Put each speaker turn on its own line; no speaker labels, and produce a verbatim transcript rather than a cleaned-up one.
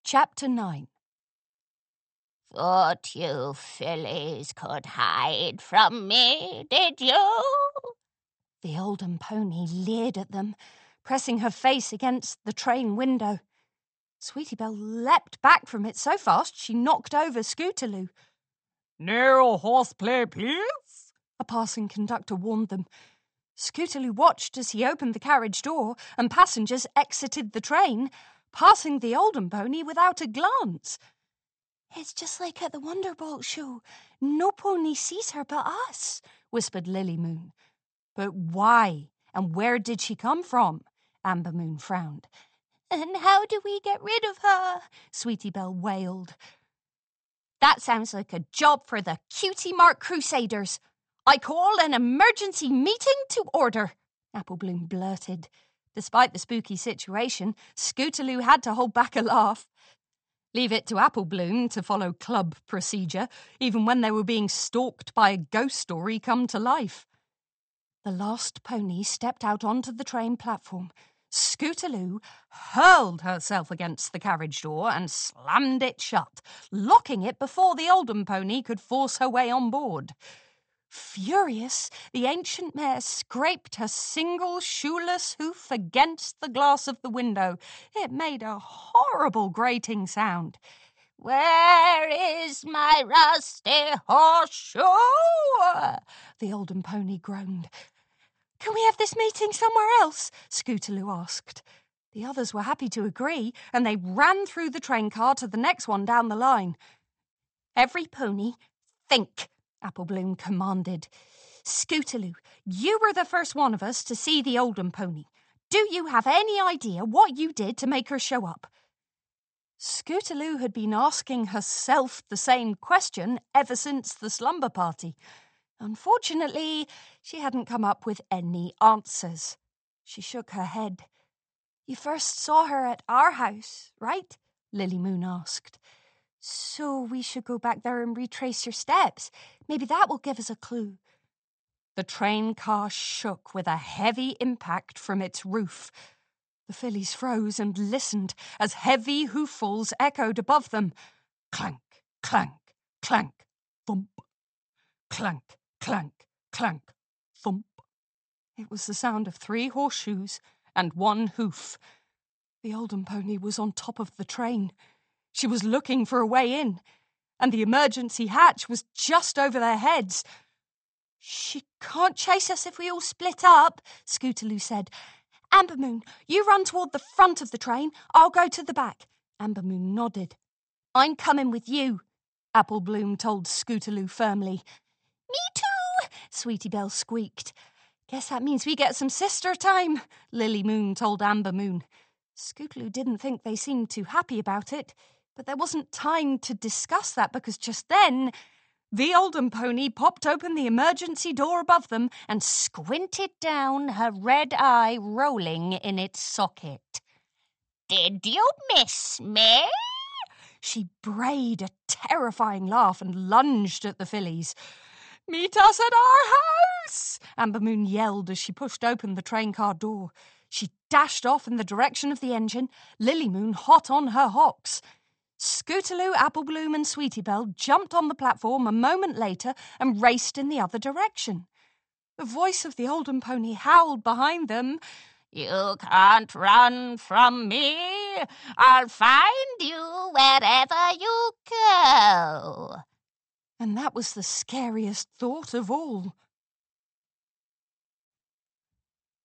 Chapter nine.
Thought you fillies could hide from me, did you?
The Oldham pony leered at them, pressing her face against the train window. Sweetie Belle leapt back from it so fast she knocked over Scootaloo.
"No horseplay, please,"
a passing conductor warned them. Scootaloo watched as he opened the carriage door and passengers exited the train, passing the Oldham pony without a glance. "It's just like at the Wonderbolt show. No pony sees her but us," whispered Lily Moon. "But why? And where did she come from?" Amber Moon frowned.
"And how do we get rid of her?"
Sweetie Belle wailed. "That sounds like a job for the Cutie Mark Crusaders. I call an emergency meeting to order," Apple Bloom blurted. Despite the spooky situation, Scootaloo had to hold back a laugh. Leave it to Apple Bloom to follow club procedure, even when they were being stalked by a ghost story come to life. The last pony stepped out onto the train platform. Scootaloo hurled herself against the carriage door and slammed it shut, locking it before the Oldham pony could force her way on board. Furious, the ancient mare scraped her single shoeless hoof against the glass of the window. It made a horrible grating sound.
"Where is my rusty horseshoe?"
the Oldham pony groaned. "Can we have this meeting somewhere else?" Scootaloo asked. The others were happy to agree, and they ran through the train car to the next one down the line. "Every pony, think," Apple Bloom commanded. "Scootaloo, you were the first one of us to see the Oldham pony. Do you have any idea what you did to make her show up?" Scootaloo had been asking herself the same question ever since the slumber party. Unfortunately, she hadn't come up with any answers. She shook her head. "You first saw her at our house, right?" Lily Moon asked. "So we should go back there and retrace your steps. Maybe that will give us a clue." The train car shook with a heavy impact from its roof. The fillies froze and listened as heavy hooffalls echoed above them. Clank, clank, clank, thump. Clank, clank, clank, thump. It was the sound of three horseshoes and one hoof. The Oldham pony was on top of the train. She was looking for a way in, and the emergency hatch was just over their heads. "She can't chase us if we all split up," Scootaloo said. "Amber Moon, you run toward the front of the train. I'll go to the back." Amber Moon nodded. "I'm coming with you," Apple Bloom told Scootaloo firmly.
"Me too,"
Sweetie Belle squeaked. "Guess that means we get some sister time," Lily Moon told Amber Moon. Scootaloo didn't think they seemed too happy about it, but there wasn't time to discuss that because just then the Oldham pony popped open the emergency door above them and squinted down, her red eye rolling in its socket.
"Did you miss me?"
She brayed a terrifying laugh and lunged at the fillies. "Meet us at our house!" Amber Moon yelled as she pushed open the train car door. She dashed off in the direction of the engine, Lily Moon hot on her hocks. Scootaloo, Apple Bloom and Sweetie Belle jumped on the platform a moment later and raced in the other direction. The voice of the Oldham pony howled behind them.
"You can't run from me. I'll find you wherever you go."
And that was the scariest thought of all.